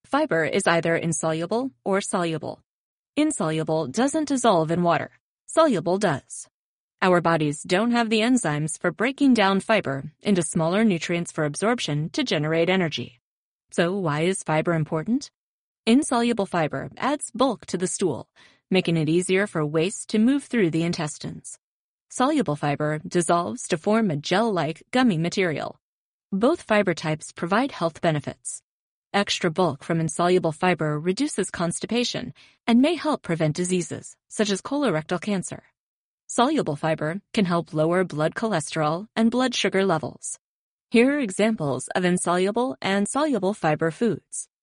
Fiber is either insoluble or soluble. Insoluble doesn't dissolve in water. Soluble does. Our bodies don't have the enzymes for breaking down fiber into smaller nutrients for absorption to generate energy. So why is fiber important? Insoluble fiber adds bulk to the stool, making it easier for waste to move through the intestines. Soluble fiber dissolves to form a gel-like gummy material. Both fiber types provide health benefits. Extra bulk from insoluble fiber reduces constipation and may help prevent diseases, such as colorectal cancer. Soluble fiber can help lower blood cholesterol and blood sugar levels. Here are examples of insoluble and soluble fiber foods.